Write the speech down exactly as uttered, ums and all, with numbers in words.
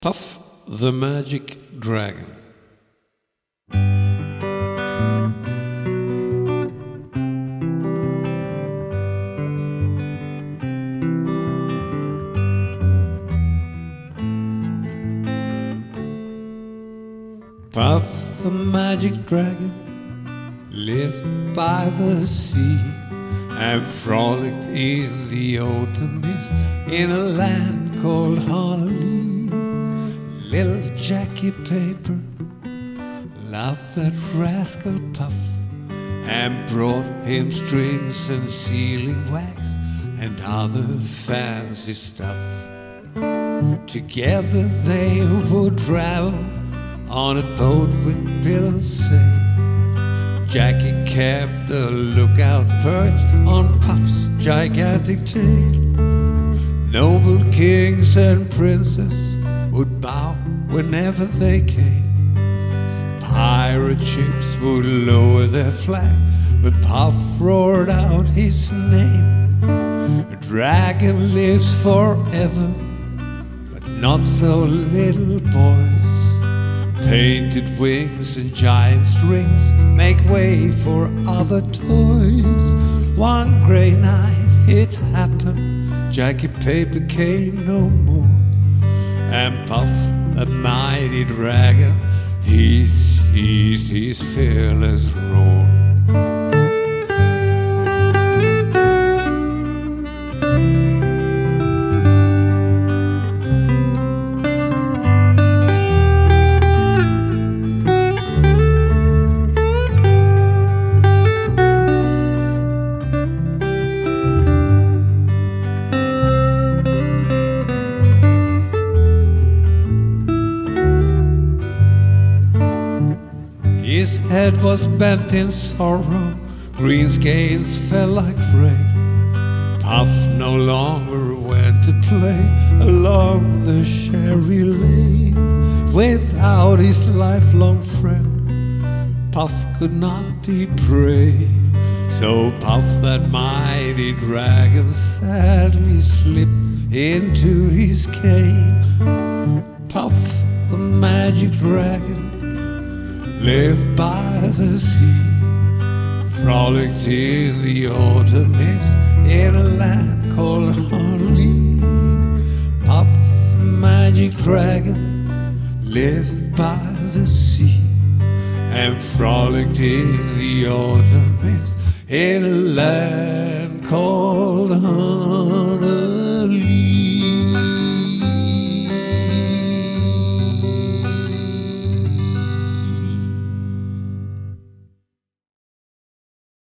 Puff the Magic Dragon. Puff the Magic Dragon lived by the sea and frolicked in the autumn mist in a land called Honolulu. Little Jackie Paper loved that rascal Puff and brought him strings and sealing wax and other fancy stuff. Together they would travel on a boat with billows sail. Jackie kept a lookout perched on Puff's gigantic tail. Noble kings and princes would bow whenever they came. Pirate ships would lower their flag when Puff roared out his name. A dragon lives forever, but not so little boys. Painted wings and giant strings make way for other toys. One grey night it happened, Jackie Paper came no more, and Puff, the mighty dragon, he ceased his fearless roar. His head was bent in sorrow, green scales fell like rain. Puff no longer went to play along the Cherry Lane. Without his lifelong friend, Puff could not be brave. So Puff, that mighty dragon, sadly slipped into his cave. Puff the Magic Dragon lived by the sea, frolicked in the autumn mist in a land called Honolulu. Puff the Magic Dragon lived by the sea and frolicked in the autumn mist in a land called Honolulu.